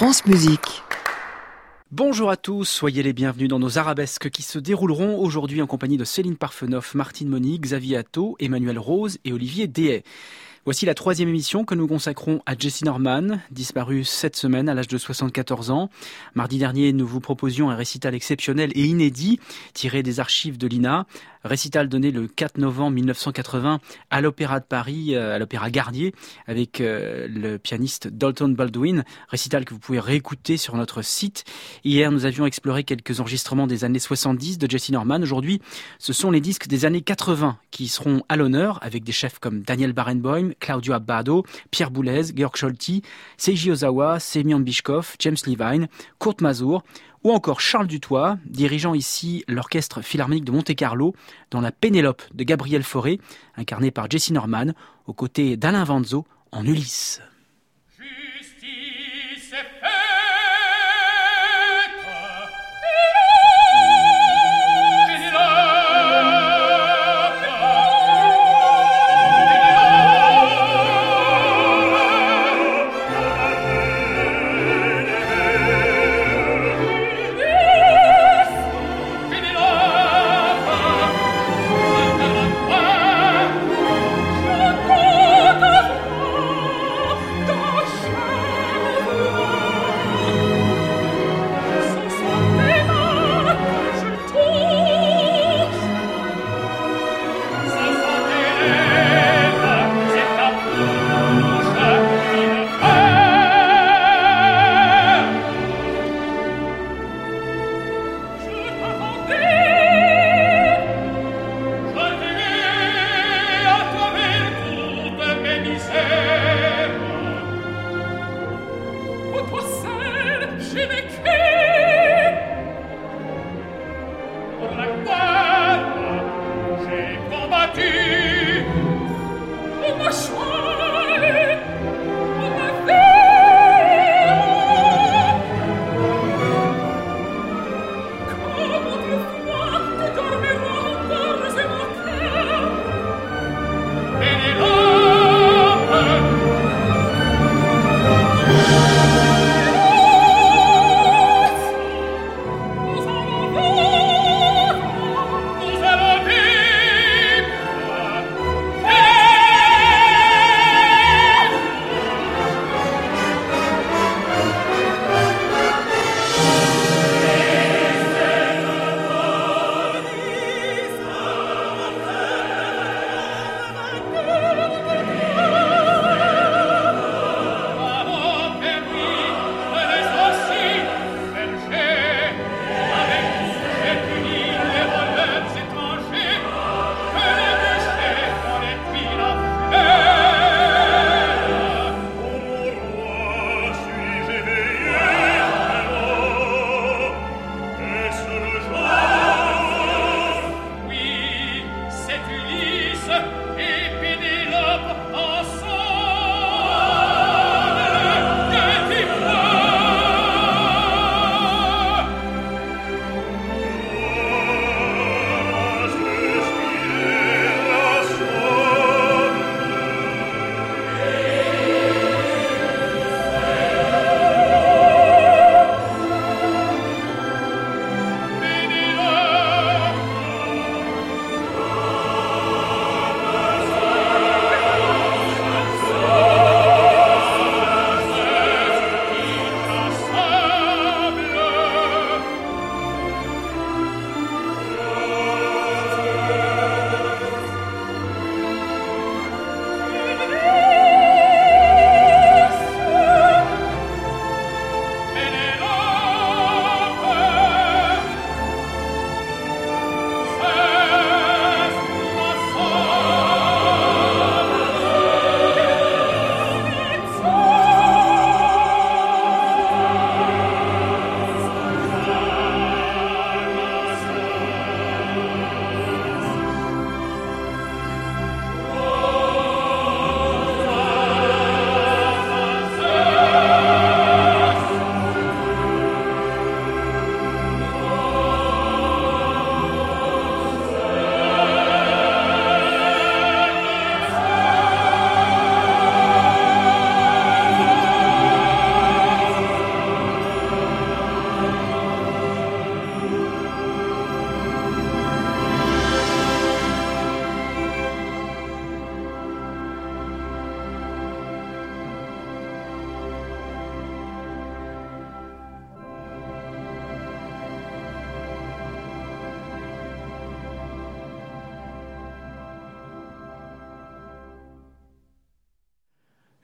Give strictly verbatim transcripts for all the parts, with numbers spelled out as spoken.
France Musique. Bonjour à tous, soyez les bienvenus dans nos arabesques qui se dérouleront aujourd'hui en compagnie de Céline Parfenoff, Martine Moni, Xavier Atto, Emmanuel Rose et Olivier Dehaye. Voici la troisième émission que nous consacrons à Jessye Norman, disparue cette semaine à l'âge de soixante-quatorze ans. Mardi dernier, nous vous proposions un récital exceptionnel et inédit, tiré des archives de l'I N A. Récital donné le quatre novembre mille neuf cent quatre-vingts à l'Opéra de Paris, à l'Opéra Garnier, avec euh, le pianiste Dalton Baldwin. Récital que vous pouvez réécouter sur notre site. Hier, nous avions exploré quelques enregistrements des années soixante-dix de Jessye Norman. Aujourd'hui, ce sont les disques des années quatre-vingts qui seront à l'honneur, avec des chefs comme Daniel Barenboim, Claudio Abbado, Pierre Boulez, Georg Scholti, Seiji Ozawa, Semyon Bychkov, James Levine, Kurt Masur, ou encore Charles Dutoit, dirigeant ici l'Orchestre Philharmonique de Monte-Carlo dans la Pénélope de Gabriel Fauré, incarnée par Jessye Norman, aux côtés d'Alain Vanzo en Ulysse.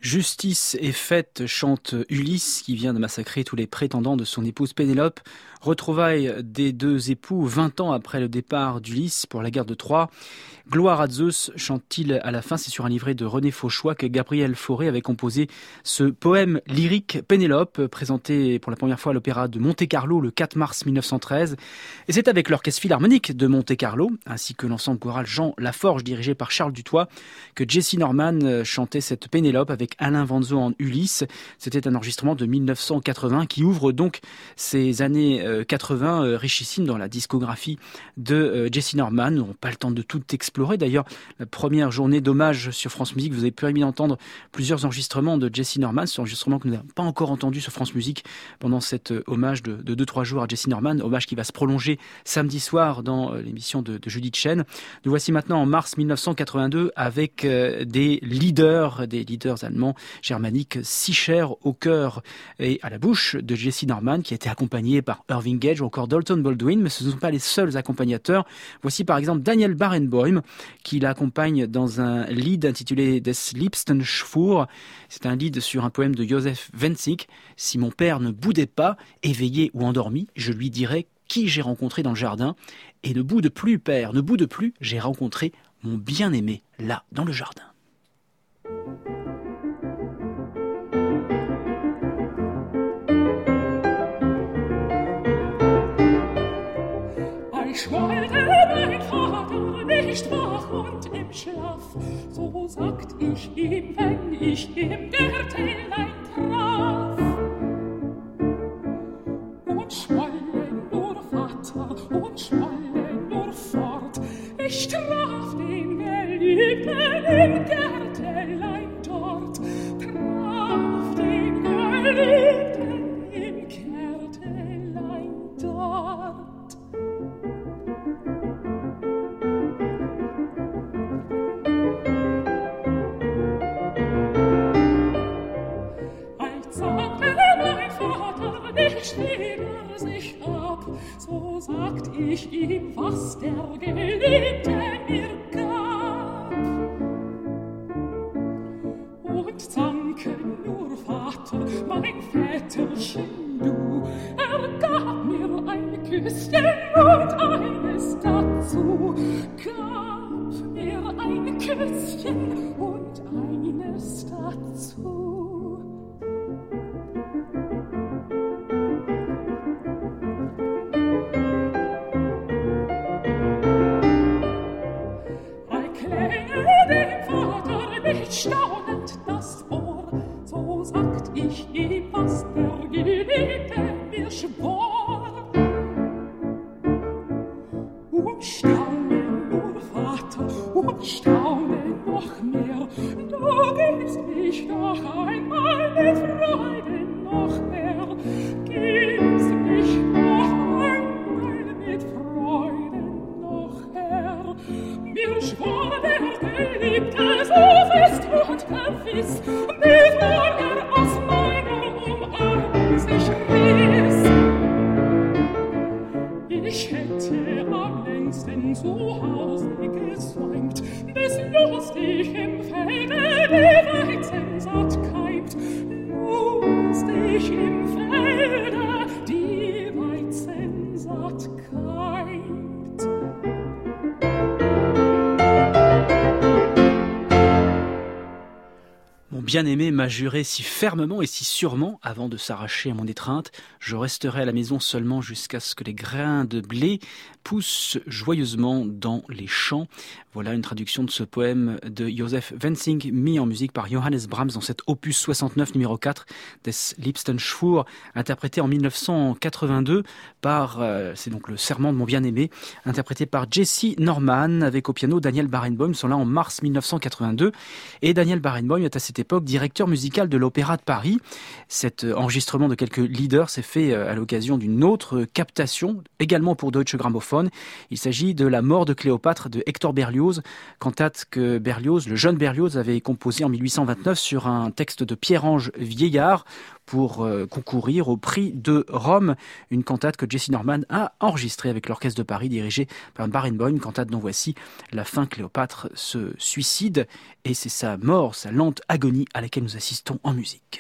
Justice est faite, chante Ulysse, qui vient de massacrer tous les prétendants de son épouse Pénélope. Retrouvailles des deux époux vingt ans après le départ d'Ulysse pour la guerre de Troie. Gloire à Zeus, chante-t-il à la fin. C'est sur un livret de René Fauchois que Gabriel Fauré avait composé ce poème lyrique Pénélope, présenté pour la première fois à l'Opéra de Monte-Carlo le quatre mars mille neuf cent treize. Et c'est avec l'Orchestre Philharmonique de Monte-Carlo, ainsi que l'ensemble choral Jean Laforge, dirigé par Charles Dutoit, que Jessye Norman chantait cette Pénélope avec Alain Vanzo en Ulysse. C'était un enregistrement de mille neuf cent quatre-vingts qui ouvre donc ces années quatre-vingts richissimes dans la discographie de Jessye Norman. Nous n'aurons pas le temps de tout explorer. D'ailleurs, la première journée d'hommage sur France Musique, vous avez permis d'entendre plusieurs enregistrements de Jessye Norman. Ce enregistrement que nous n'avons pas encore entendu sur France Musique pendant cet hommage de deux trois jours à Jessye Norman. Hommage qui va se prolonger samedi soir dans l'émission de, de Judith Chen. Nous voici maintenant en mars mille neuf cent quatre-vingt-deux avec des leaders, des leaders allemands germaniques si chers au cœur et à la bouche de Jessye Norman, qui a été accompagné par Irving Gage ou encore Dalton Baldwin, mais ce ne sont pas les seuls accompagnateurs. Voici par exemple Daniel Barenboim, qui l'accompagne dans un lied intitulé Des liebsten Schwur. C'est un lied sur un poème de Joseph Wenzig. Si mon père ne boudait pas, éveillé ou endormi, je lui dirais qui j'ai rencontré dans le jardin. Et ne boude plus, père, ne boude plus, j'ai rencontré mon bien-aimé là, dans le jardin. Ich wollte mein Vater nicht wach und im Schlaf, so sagt ich ihm, wenn ich im Gärtelein traf. Und schwolle nur Vater und schwolle nur fort, ich traf den Geliebten im Gärtelein dort, traf den Geliebten im Gärtelein dort. Wieder sich ab, so sagt ich ihm, was der Geliebte mir gab. Und danke nur, Vater, mein Väterchen, du, er gab mir ein Küsschen und eines dazu, gab mir ein Küsschen und eines dazu. Staunend das Ohr, so sagt ich ihm, was der Geliebte mir schwor. Und staune nur, Vater, und staune noch mehr, du gibst mich noch einmal mit Freuden noch mehr, gibst mich noch einmal mit Freuden noch her. Mir schwor der Geliebte so fest und gewiss, bevor er aus meiner Umarmung sich riss. Ich hätte am längsten zu Hause gesäumt, bis lustig im Felde die Weizensaat keimt. Lustig im Felde die Weizensaat keimt. Mon bien-aimé m'a juré si fermement et si sûrement, avant de s'arracher à mon étreinte, je resterai à la maison seulement jusqu'à ce que les grains de blé poussent joyeusement dans les champs. Voilà une traduction de ce poème de Joseph Wenzig, mis en musique par Johannes Brahms dans cet opus soixante-neuf numéro quatre des liebsten Schwur, interprété en mille neuf cent quatre-vingt-deux par, euh, c'est donc le serment de mon bien-aimé, interprété par Jessye Norman, avec au piano Daniel Barenboim, sont là en mars mille neuf cent quatre-vingt-deux. Et Daniel Barenboim est à cette époque directeur musical de l'Opéra de Paris. Cet enregistrement de quelques leaders s'est fait à l'occasion d'une autre captation, également pour Deutsche Grammophon. Il s'agit de La mort de Cléopâtre de Hector Berlioz, cantate que Berlioz, le jeune Berlioz, avait composée en mille huit cent vingt-neuf sur un texte de Pierre-Ange Vieillard pour euh, concourir au prix de Rome, une cantate que Jessye Norman a enregistrée avec l'Orchestre de Paris dirigé par Barenboim, une cantate dont voici la fin. Cléopâtre se suicide et c'est sa mort, sa lente agonie à laquelle nous assistons en musique.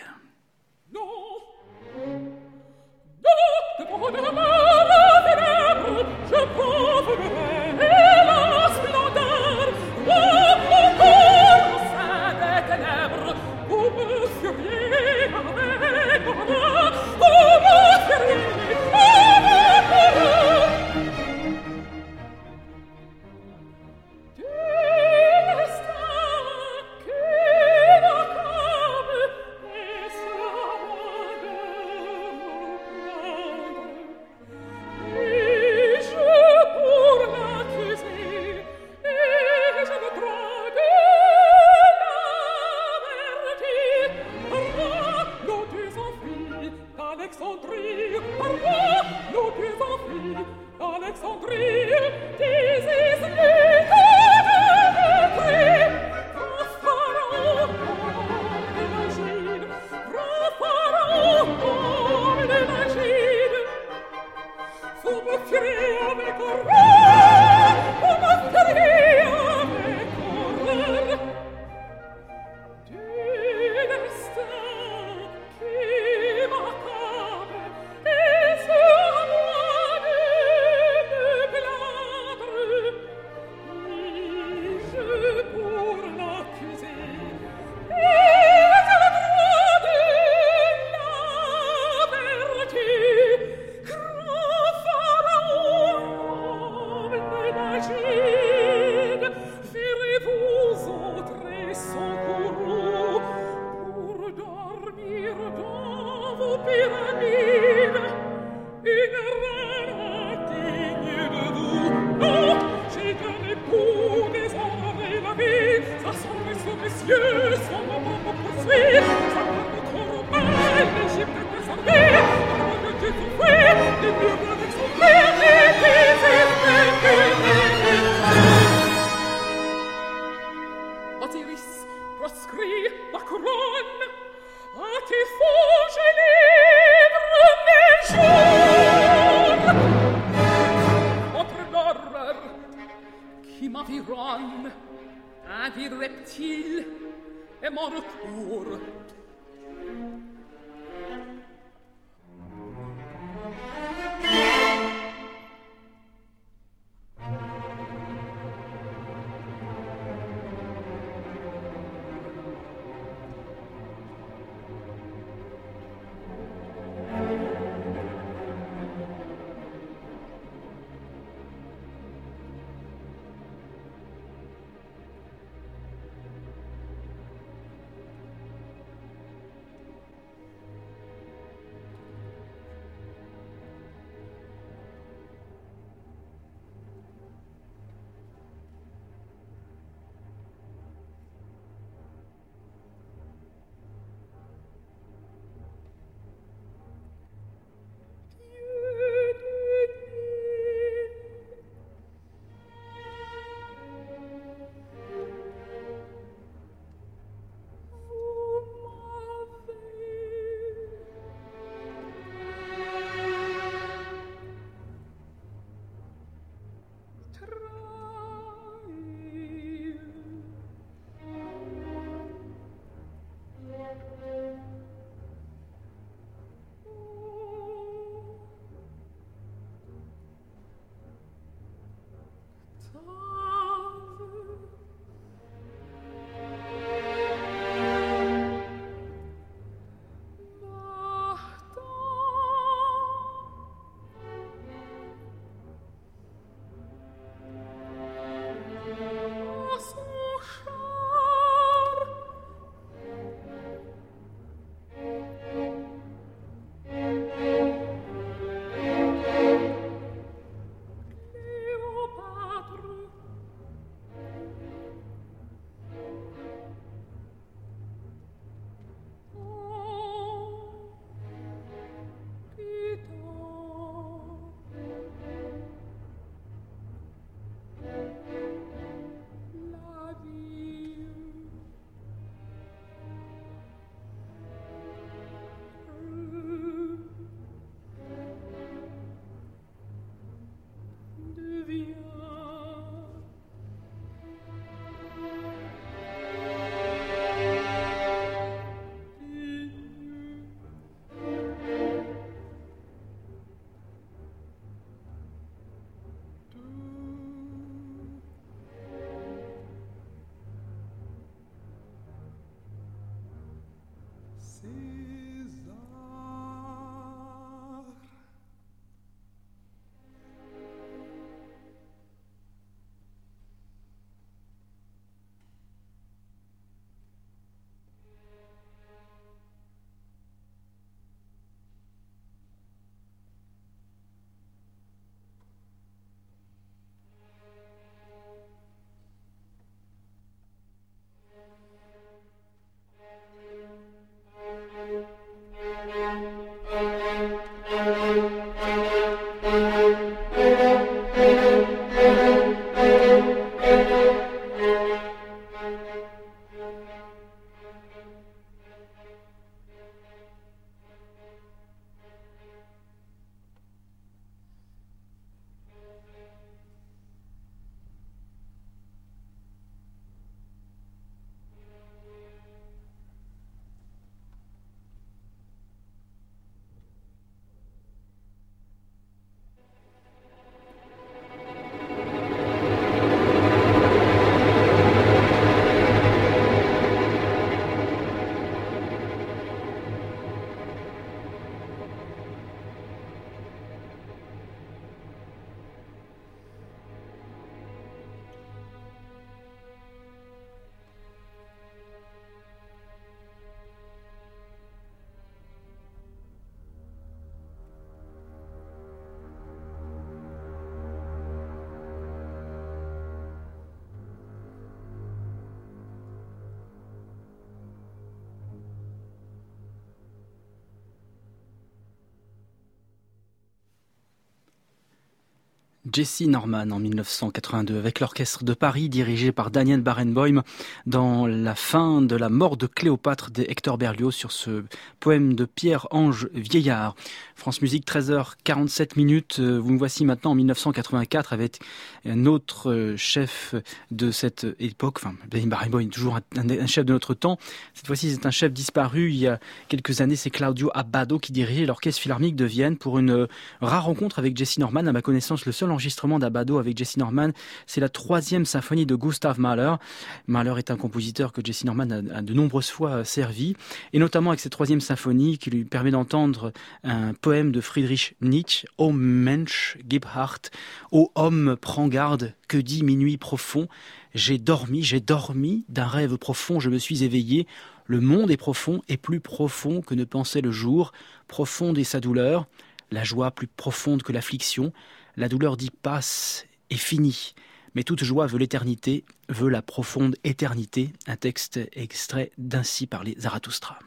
Jessye Norman en mille neuf cent quatre-vingt-deux avec l'orchestre de Paris dirigé par Daniel Barenboim dans la fin de la mort de Cléopâtre de Hector Berlioz sur ce poème de Pierre-Ange Vieillard. France Musique, treize heures quarante-sept minutes. Vous me voici maintenant en mille neuf cent quatre-vingt-quatre avec un autre chef de cette époque. Enfin, Daniel Barenboim est toujours un, un chef de notre temps. Cette fois-ci, c'est un chef disparu il y a quelques années. C'est Claudio Abbado qui dirigeait l'Orchestre Philharmonique de Vienne pour une rare rencontre avec Jessye Norman. À ma connaissance, le seul enregistrement d'Abbado avec Jessye Norman, c'est la troisième symphonie de Gustav Mahler. Mahler est un compositeur que Jessye Norman a, a de nombreuses fois servi, et notamment avec cette troisième symphonie qui lui permet d'entendre un poème de Friedrich Nietzsche, Ô Mensch, gib Acht, ô homme, prends garde, que dit minuit profond, j'ai dormi, j'ai dormi, d'un rêve profond je me suis éveillé, le monde est profond et plus profond que ne pensait le jour, profonde est sa douleur, la joie plus profonde que l'affliction, la douleur dit passe et finit, mais toute joie veut l'éternité, veut la profonde éternité. Un texte extrait d'Ainsi parlait Zarathustra.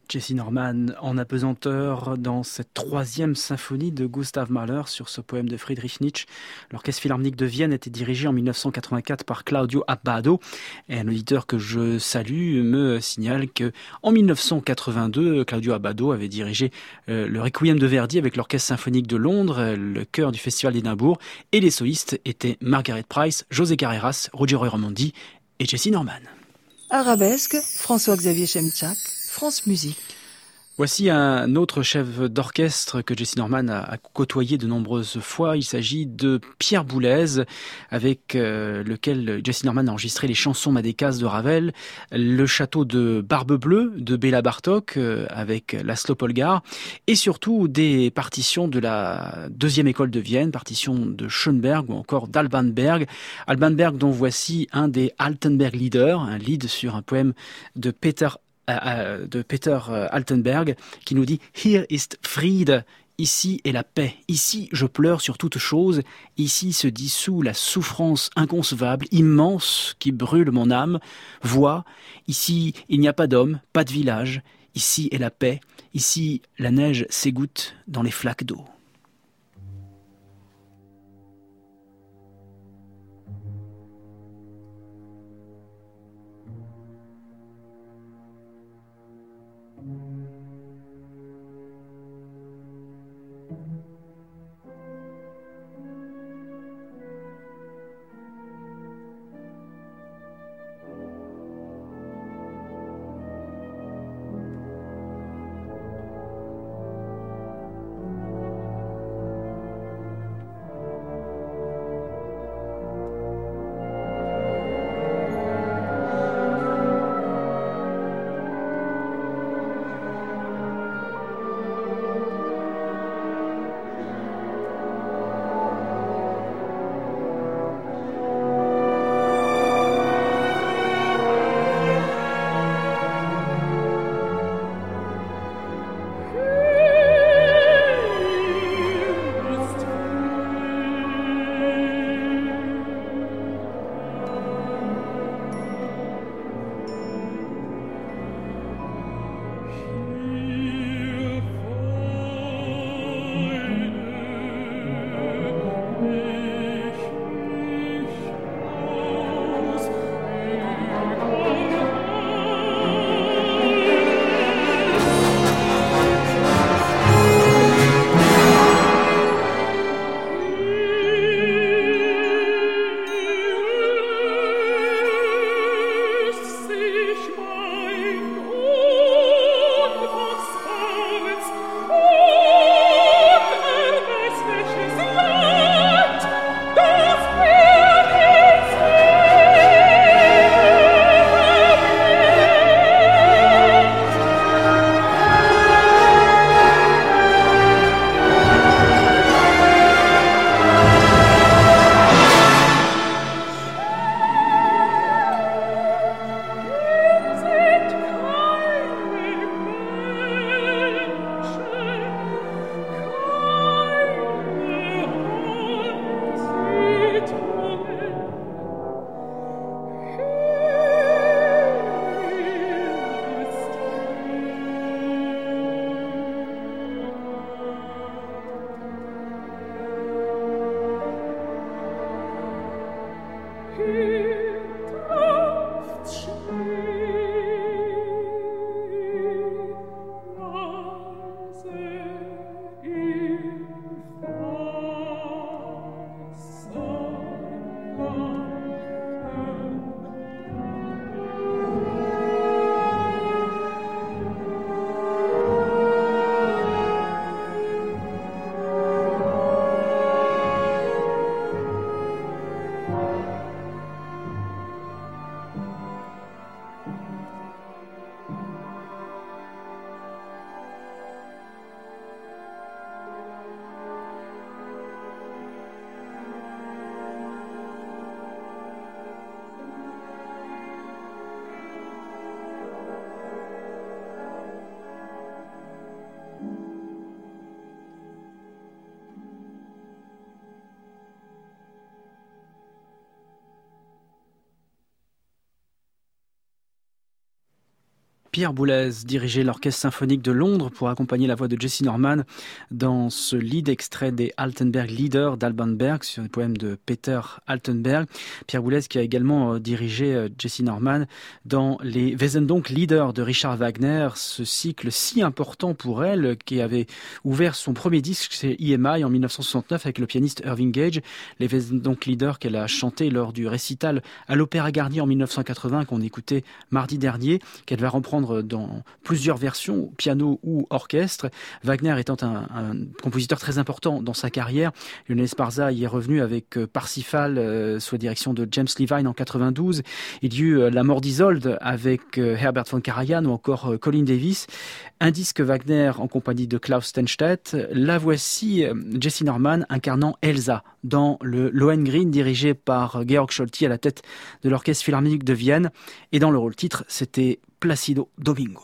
Jesse Norman en apesanteur dans cette troisième symphonie de Gustav Mahler sur ce poème de Friedrich Nietzsche. L'Orchestre Philharmonique de Vienne était dirigé en mille neuf cent quatre-vingt-quatre par Claudio Abbado. Et un auditeur que je salue me signale que en mille neuf cent quatre-vingt-deux, Claudio Abbado avait dirigé euh, le Requiem de Verdi avec l'Orchestre Symphonique de Londres, le chœur du Festival d'Édimbourg. Et les solistes étaient Margaret Price, José Carreras, Roger Raimondi et Jesse Norman. Arabesque, François-Xavier Chemchak, France Musique. Voici un autre chef d'orchestre que Jesse Norman a, a côtoyé de nombreuses fois. Il s'agit de Pierre Boulez, avec euh, lequel Jesse Norman a enregistré les chansons Madécas de Ravel, le château de Barbe Bleue de Béla Bartók, euh, avec Laszlo Polgár, et surtout des partitions de la deuxième école de Vienne, partitions de Schönberg ou encore d'Alban Berg. Alban Berg dont voici un des Altenberg Lieder, un lead sur un poème de Peter de Peter Altenberg, qui nous dit « Hier ist Friede », ici est la paix, ici je pleure sur toute chose, ici se dissout la souffrance inconcevable, immense, qui brûle mon âme. Vois, ici il n'y a pas d'homme, pas de village, ici est la paix, ici la neige s'égoutte dans les flaques d'eau. Pierre Boulez dirigeait l'Orchestre symphonique de Londres pour accompagner la voix de Jessye Norman dans ce lead extrait des Altenberg Lieder d'Alban Berg sur des poèmes de Peter Altenberg. Pierre Boulez qui a également dirigé Jessye Norman dans les Wesendonck Lieder de Richard Wagner, ce cycle si important pour elle qui avait ouvert son premier disque chez E M I en dix-neuf cent soixante-neuf avec le pianiste Irving Gage. Les Wesendonck Lieder qu'elle a chanté lors du récital à l'Opéra Garnier en dix-neuf cent quatre-vingts qu'on écoutait mardi dernier, qu'elle va reprendre dans plusieurs versions, piano ou orchestre. Wagner étant un, un compositeur très important dans sa carrière, Lionel Esparza y est revenu avec Parsifal euh, sous la direction de James Levine en quatre-vingt-douze. Il y eut euh, La mort d'Isolde avec euh, Herbert von Karajan ou encore euh, Colin Davis. Un disque Wagner en compagnie de Klaus Stenstedt. La voici, euh, Jessye Norman incarnant Elsa dans le Lohengrin dirigé par Georg Scholti à la tête de l'Orchestre Philharmonique de Vienne. Et dans le rôle titre, c'était Placido Domingo.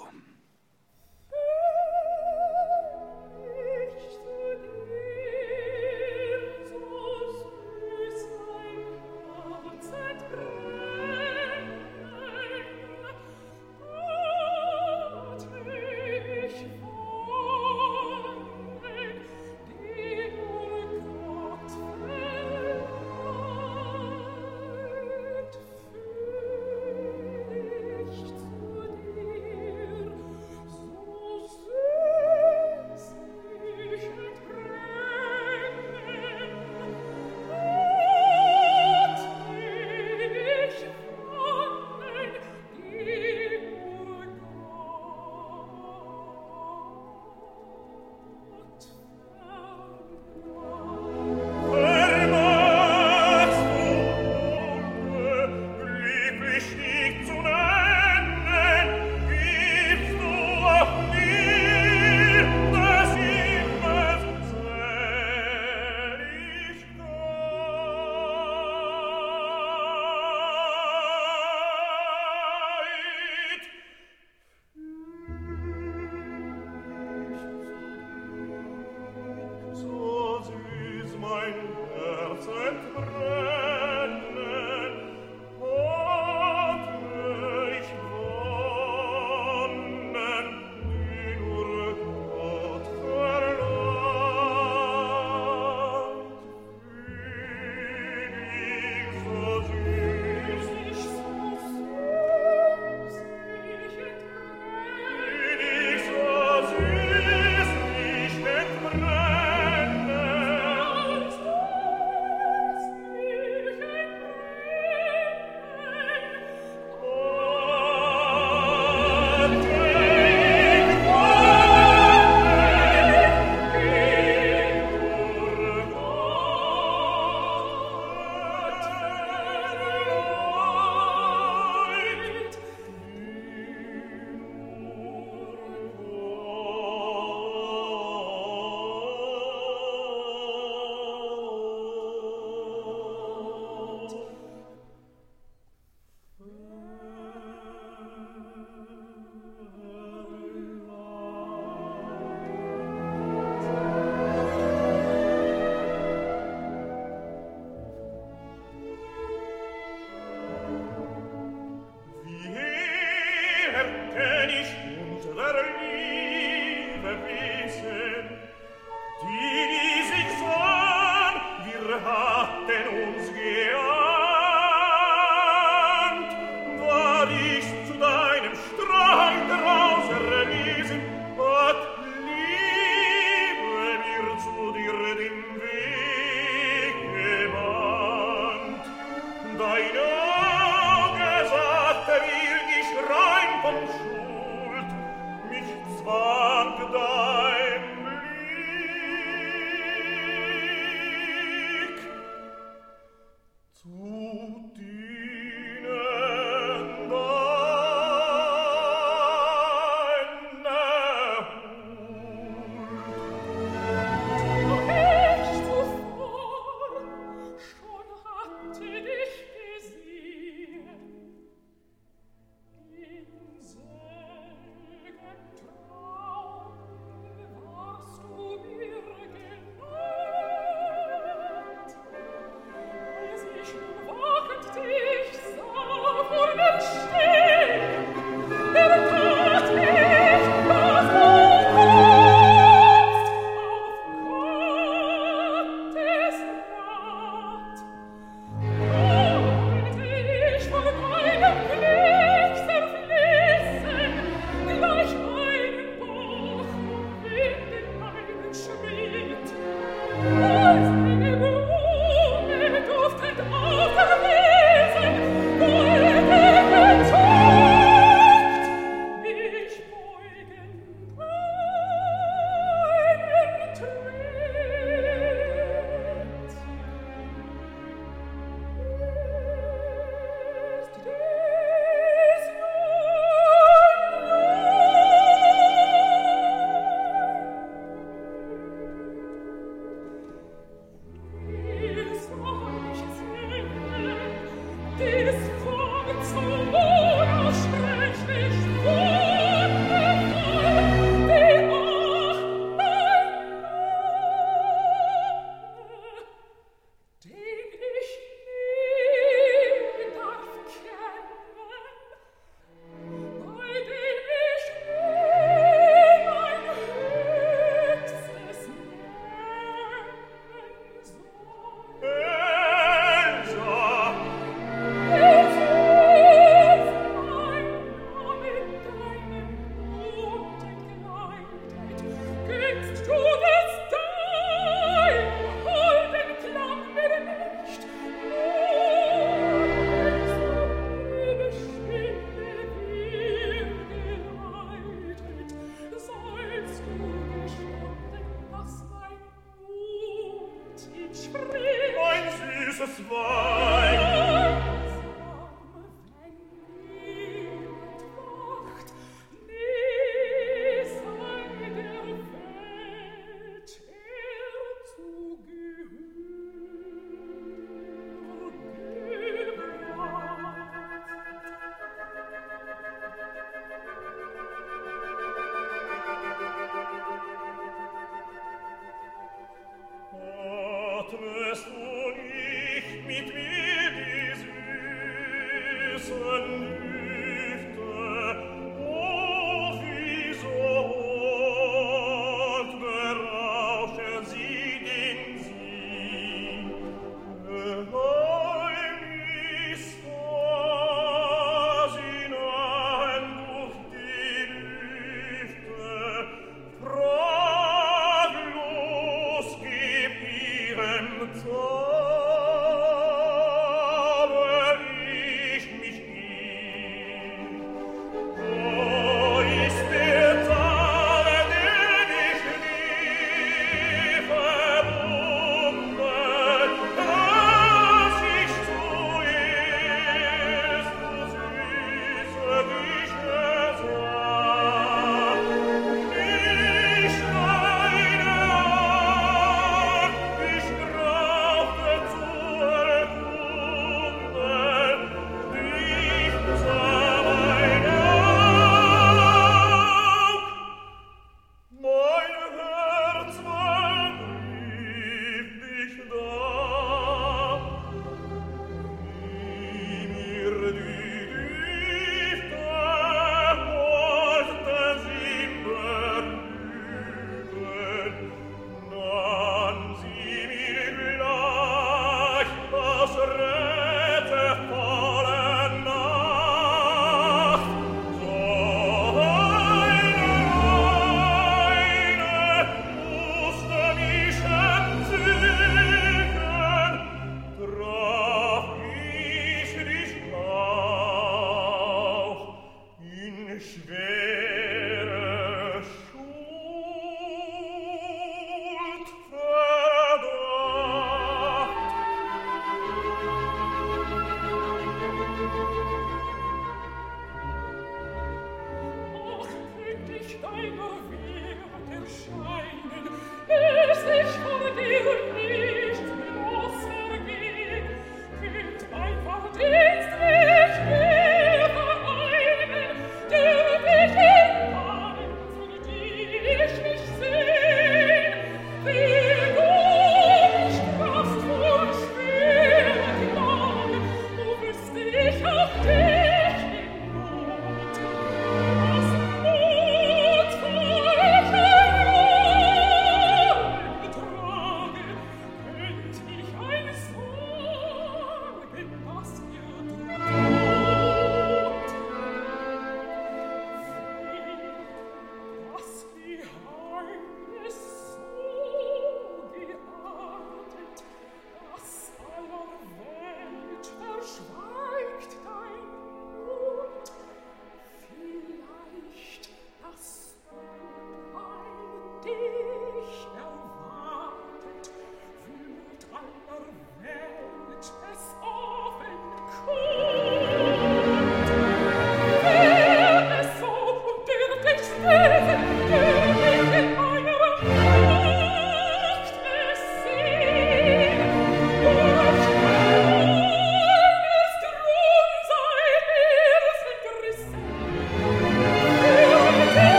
Verdienst nicht mehr vereinen, der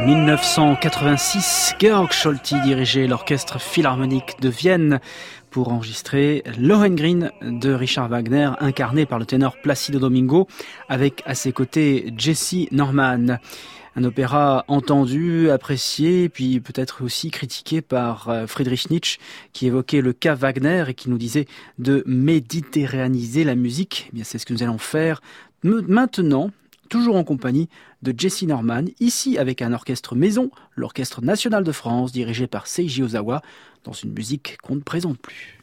dix-neuf cent quatre-vingt-six, Georg Scholti dirigeait l'orchestre philharmonique de Vienne pour enregistrer Lohengrin de Richard Wagner, incarné par le ténor Placido Domingo, avec à ses côtés Jesse Norman. Un opéra entendu, apprécié, puis peut-être aussi critiqué par Friedrich Nietzsche, qui évoquait le cas Wagner et qui nous disait de méditerraniser la musique. Eh bien, c'est ce que nous allons faire maintenant, toujours en compagnie de Jesse Norman, ici avec un orchestre maison, l'Orchestre National de France, dirigé par Seiji Ozawa, dans une musique qu'on ne présente plus.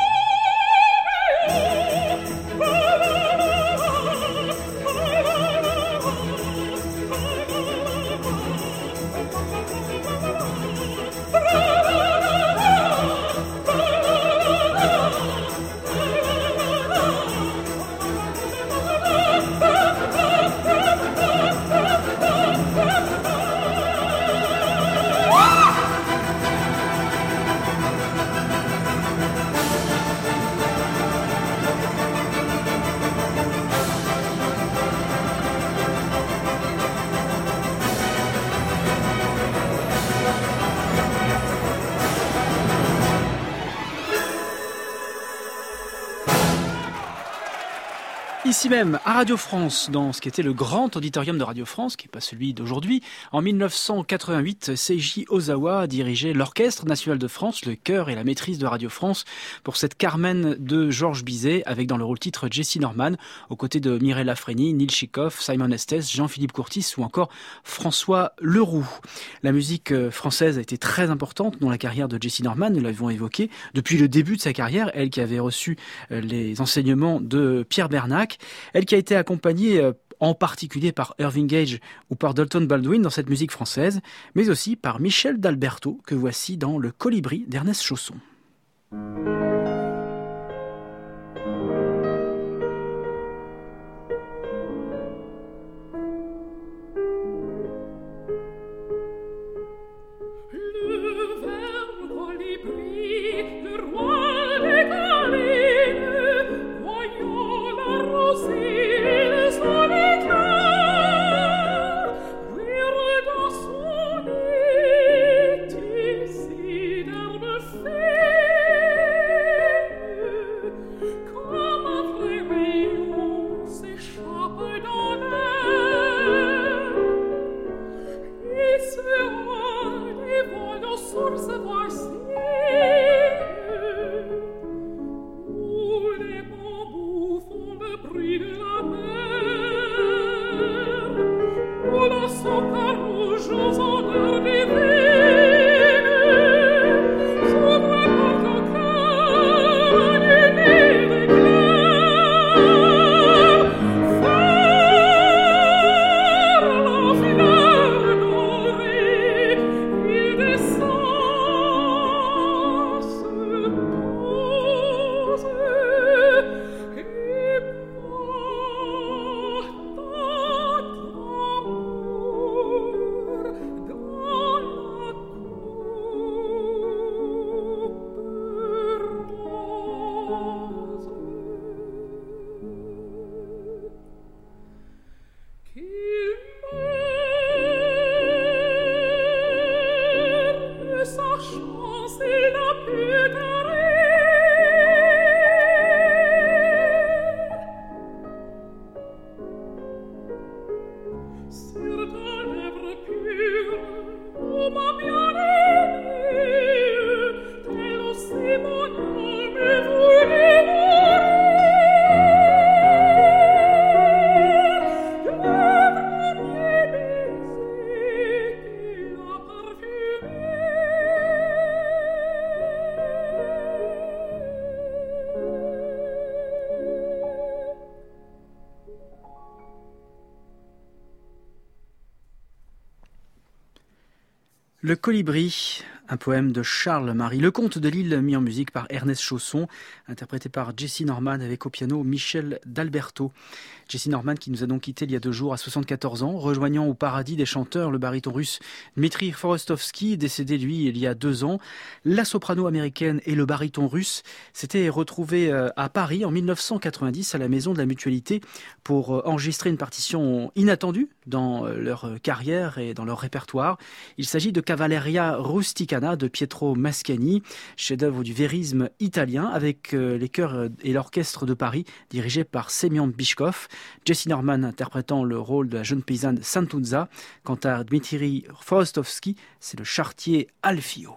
Oh, Ici même, à Radio France, dans ce qui était le grand auditorium de Radio France, qui n'est pas celui d'aujourd'hui, en mille neuf cent quatre-vingt-huit, Seiji Ozawa dirigeait l'Orchestre national de France, le chœur et la maîtrise de Radio France, pour cette Carmen de Georges Bizet, avec dans le rôle titre Jessye Norman, aux côtés de Mireille Lafreni, Neil Chikoff, Simon Estes, Jean-Philippe Courtis ou encore François Leroux. La musique française a été très importante dans la carrière de Jessye Norman, nous l'avons évoqué, depuis le début de sa carrière, elle qui avait reçu les enseignements de Pierre Bernac, elle qui a été accompagnée en particulier par Irving Gage ou par Dalton Baldwin dans cette musique française, mais aussi par Michel d'Alberto, que voici dans Le Colibri d'Ernest Chausson. Le Colibri, un poème de Charles Marie. Le Comte de Lille, mis en musique par Ernest Chausson, interprété par Jessye Norman avec au piano Michel d'Alberto. Jessye Norman qui nous a donc quitté il y a deux jours à soixante-quatorze ans, rejoignant au paradis des chanteurs le baryton russe Dmitri Forostovski, décédé lui il y a deux ans. La soprano américaine et le baryton russe s'étaient retrouvés à Paris en mille neuf cent quatre-vingt-dix à la Maison de la Mutualité pour enregistrer une partition inattendue dans leur carrière et dans leur répertoire. Il s'agit de Cavalleria Rusticana de Pietro Mascagni, chef-d'œuvre du vérisme italien, avec les chœurs et l'orchestre de Paris dirigé par Semyon Bishkov. Jessye Norman interprétant le rôle de la jeune paysanne Santuzza. Quant à Dmitri Forostovski, c'est le charretier Alfio.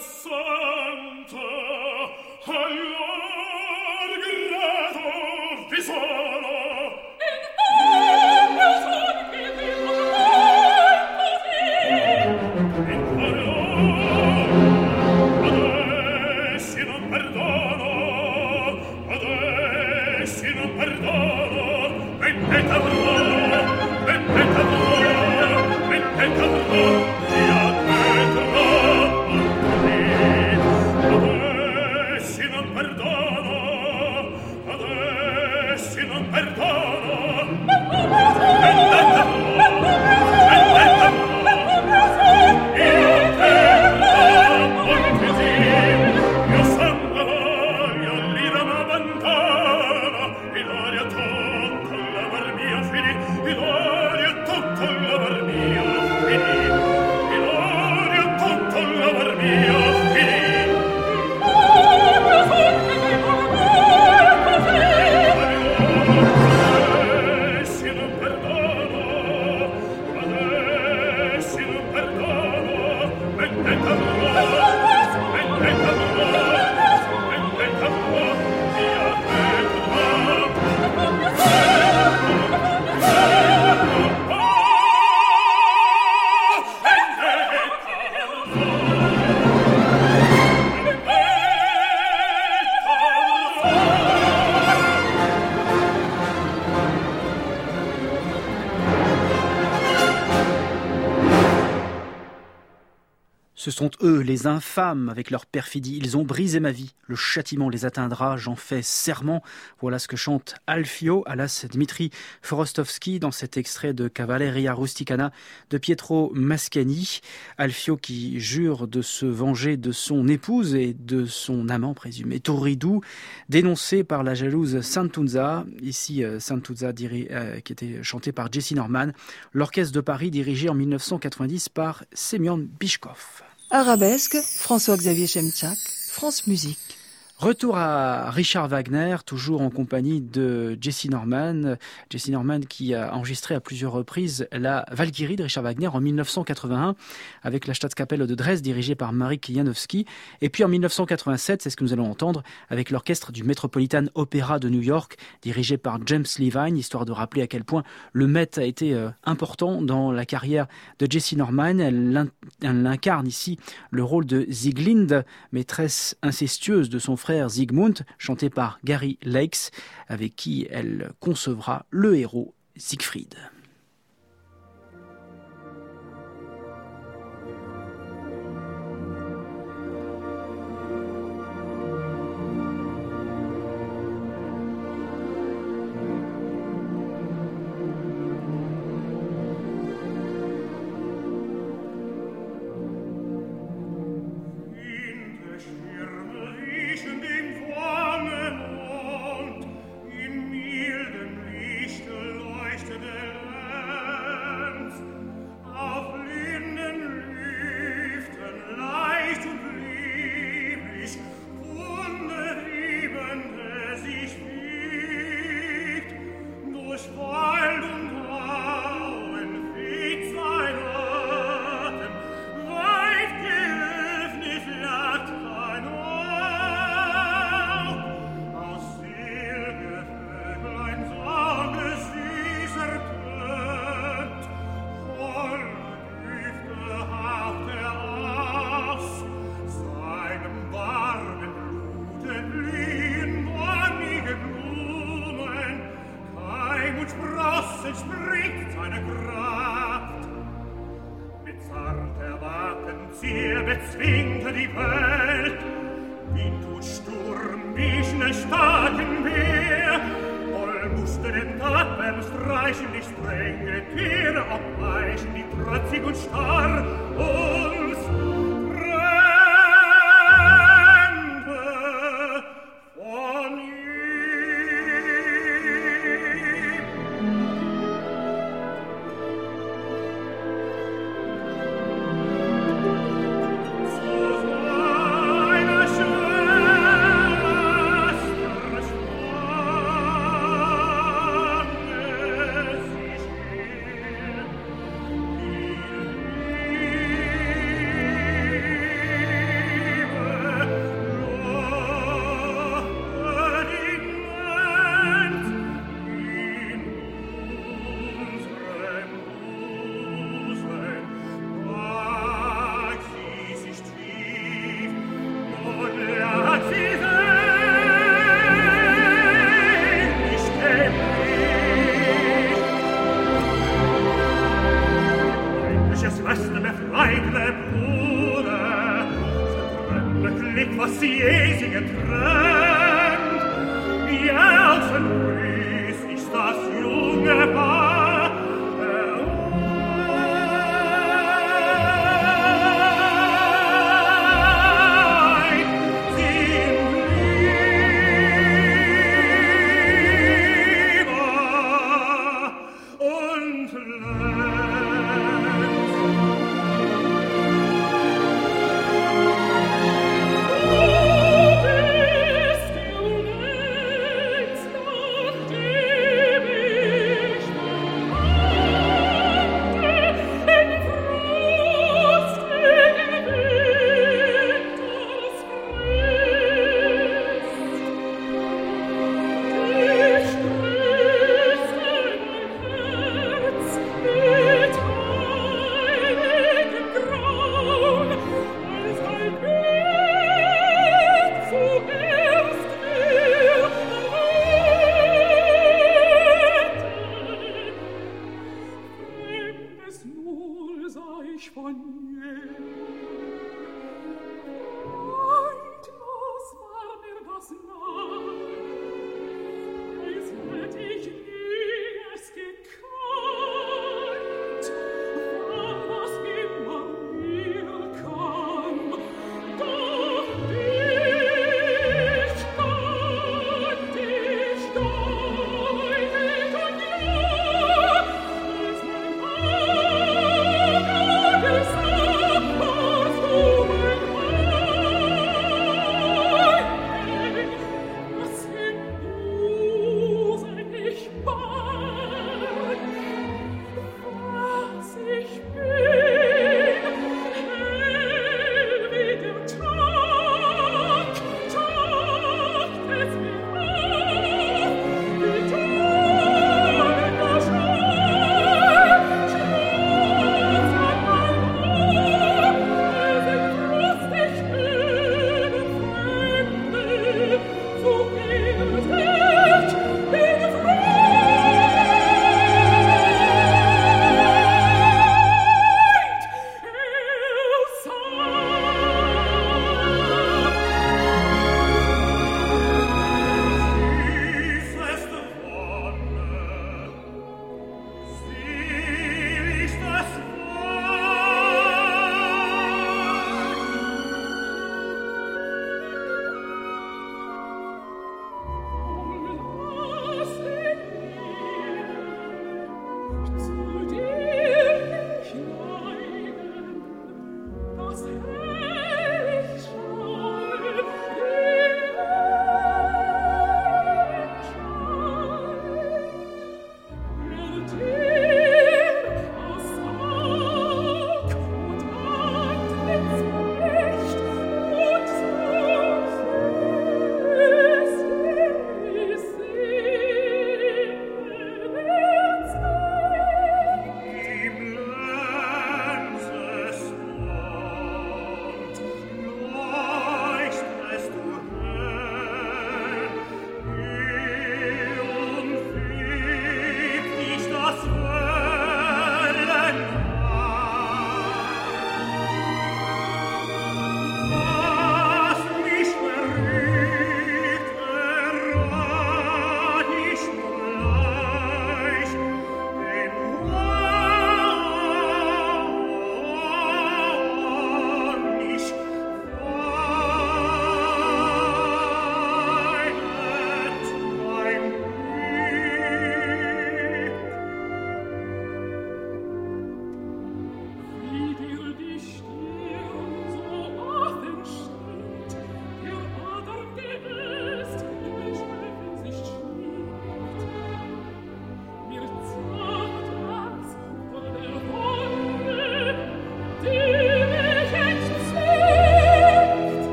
Ce sont eux, les infâmes, avec leur perfidie. Ils ont brisé ma vie. Le châtiment les atteindra, j'en fais serment. Voilà ce que chante Alfio, alias Dmitri Forostovski, dans cet extrait de Cavalleria Rusticana de Pietro Mascagni. Alfio qui jure de se venger de son épouse et de son amant présumé, Turiddu, dénoncé par la jalouse Santunza. Ici, Santunza euh, qui était chanté par Jessye Norman. L'Orchestre de Paris dirigé en mille neuf cent quatre-vingt-dix par Semyon Bychkov. Arabesque, François-Xavier Chemchak, France Musique. Retour à Richard Wagner, toujours en compagnie de Jessye Norman. Jessye Norman qui a enregistré à plusieurs reprises la Valkyrie de Richard Wagner en mille neuf cent quatre-vingt-un avec la Staatskapelle de Dresde dirigée par Marek Janowski. Et puis en mille neuf cent quatre-vingt-sept, c'est ce que nous allons entendre, avec l'orchestre du Metropolitan Opera de New York dirigé par James Levine, histoire de rappeler à quel point le Met a été euh, important dans la carrière de Jessye Norman. Elle, elle incarne ici le rôle de Sieglinde, maîtresse incestueuse de son frère Siegmund, chanté par Gary Lakes, avec qui elle concevra le héros Siegfried. Blick, was sie je sie getrennt. Wie Elfengrüß ist das junge Paar. Nachdem ich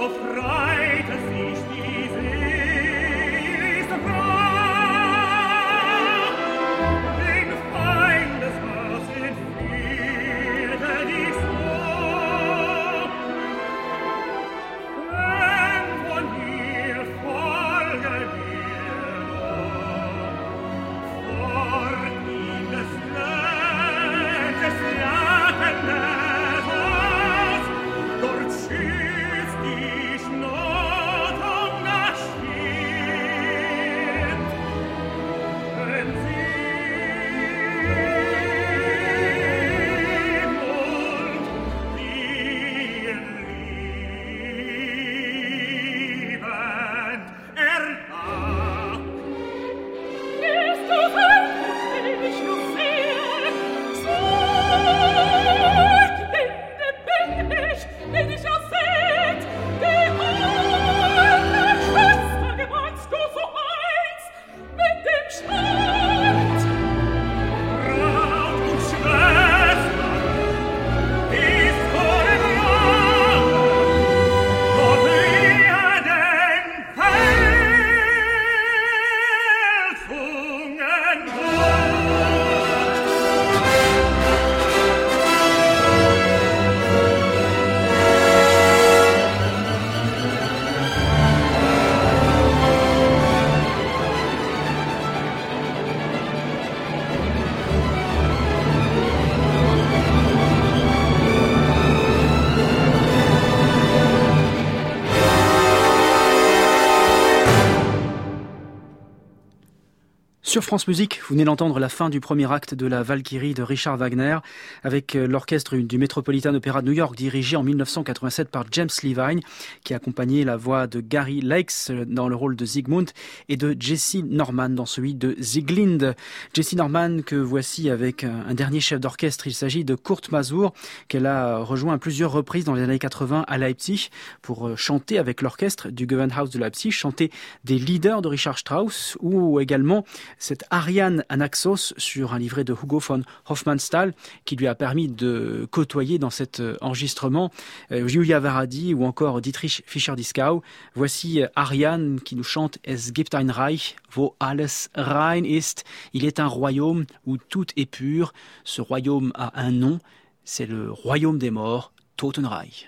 Sur France Musique, vous venez d'entendre la fin du premier acte de la Valkyrie de Richard Wagner avec l'orchestre du Metropolitan Opera de New York dirigé en mille neuf cent quatre-vingt-sept par James Levine qui a accompagné la voix de Gary Lakes dans le rôle de Siegmund et de Jesse Norman dans celui de Sieglinde. Jesse Norman que voici avec un dernier chef d'orchestre, il s'agit de Kurt Masur qu'elle a rejoint à plusieurs reprises dans les années quatre-vingts à Leipzig pour chanter avec l'orchestre du Gewandhaus de Leipzig, chanter des leaders de Richard Strauss ou également cette Ariane Anaxos sur un livret de Hugo von Hofmannsthal qui lui a permis de côtoyer dans cet enregistrement euh, Julia Varadi ou encore Dietrich Fischer-Dieskau. Voici Ariane qui nous chante Es gibt ein Reich, wo alles rein ist. Il est un royaume où tout est pur. Ce royaume a un nom, c'est le royaume des morts, Totenreich.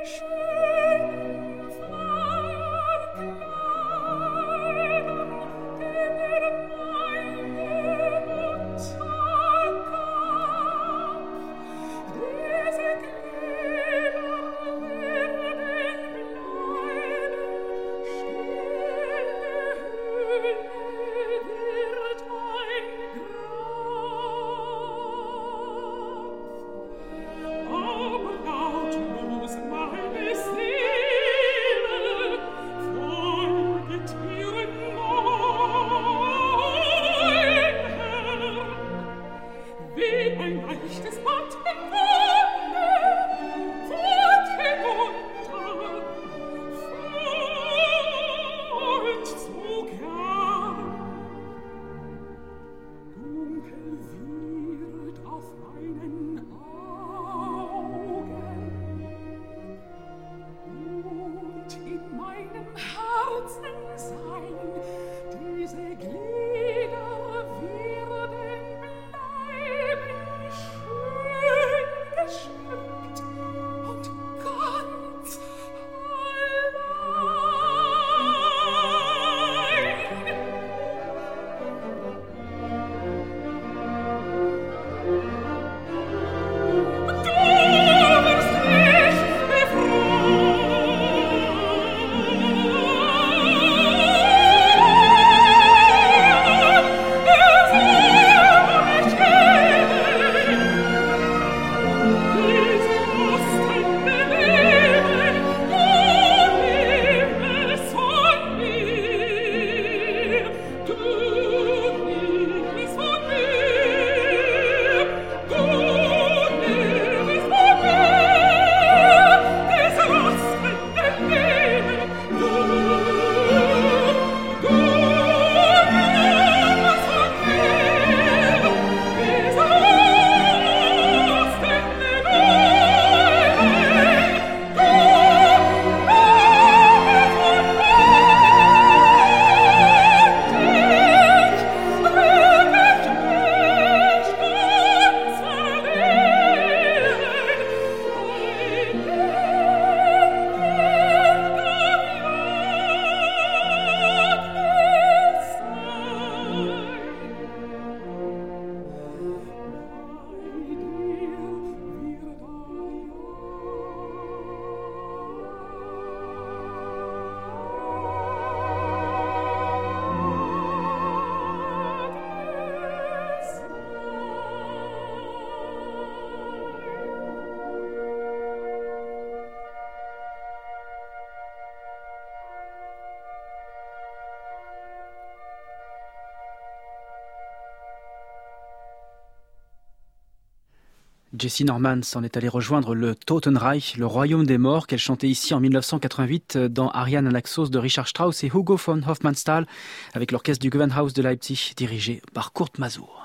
Jessie Norman s'en est allée rejoindre le Totenreich, le royaume des morts, qu'elle chantait ici en mille neuf cent quatre-vingt-huit dans Ariane Anaxos de Richard Strauss et Hugo von Hofmannsthal avec l'orchestre du Gewandhaus de Leipzig dirigé par Kurt Masur.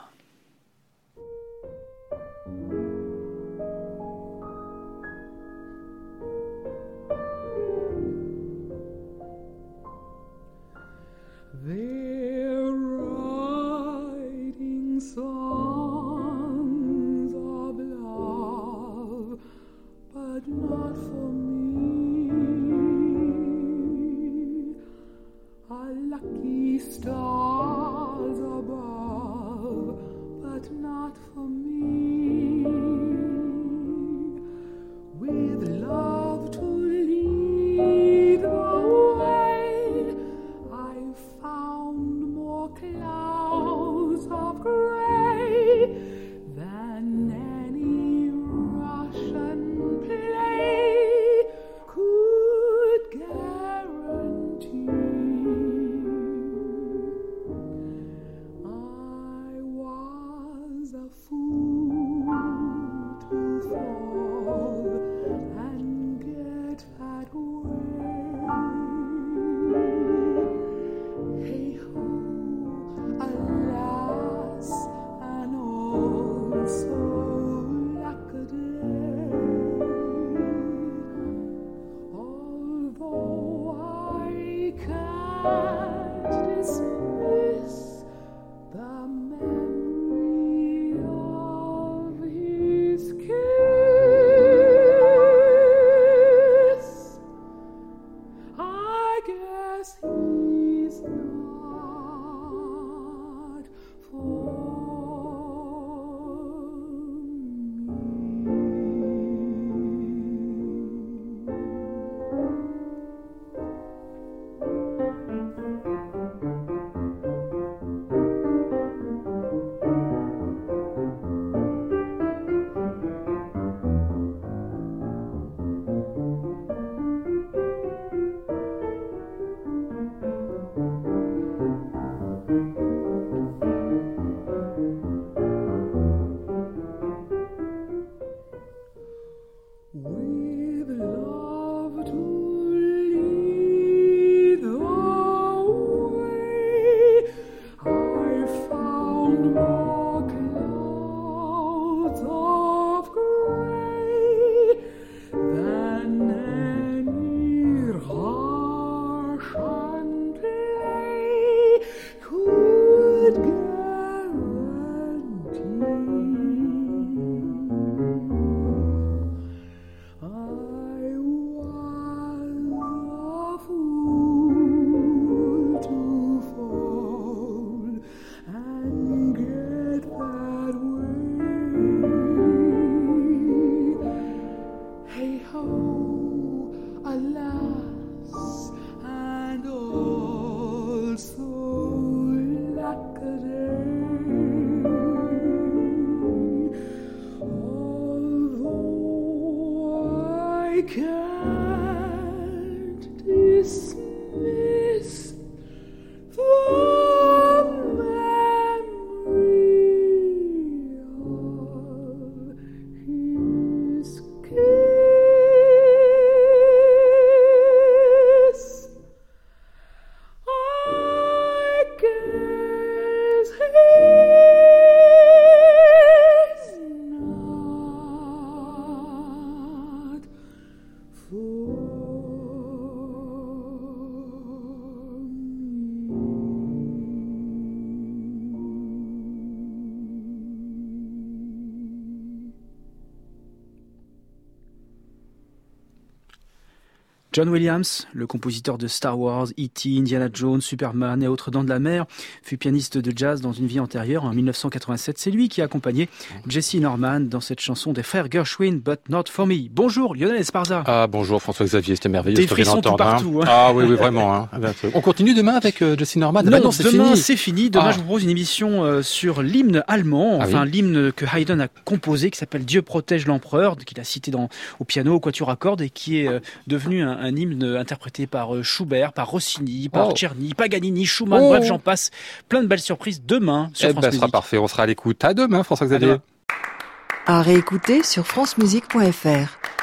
Not for me, a lucky stars above, but not for me. With love to lead the way, I found more clouds of gray than any Russian play could guarantee. I was a fool John Williams, le compositeur de Star Wars, E T, Indiana Jones, Superman et autres Dents de la Mer, fut pianiste de jazz dans une vie antérieure en dix-neuf cent quatre-vingt-sept. C'est lui qui a accompagné Jesse Norman dans cette chanson des frères Gershwin, But Not For Me. Bonjour Lionel Esparza. Ah bonjour François-Xavier, c'était merveilleux. Des frissons tout partout. Hein. Ah oui, oui, vraiment. Hein. On continue demain avec euh, Jesse Norman. Non, bah non c'est demain fini. c'est fini. Demain ah. je vous propose une émission euh, sur l'hymne allemand, enfin ah oui. l'hymne que Haydn a composé, qui s'appelle Dieu protège l'empereur, qu'il a cité dans, au piano, au quatuor à cordes, et qui est euh, devenu un, un hymne interprété par Schubert, par Rossini, par oh. Czerny, Paganini, Schumann, oh. bref j'en passe. Plein de belles surprises demain sur eh France ben, Musique. Ce sera parfait, on sera à l'écoute. À demain François-Xavier. À réécouter sur francemusique point f r.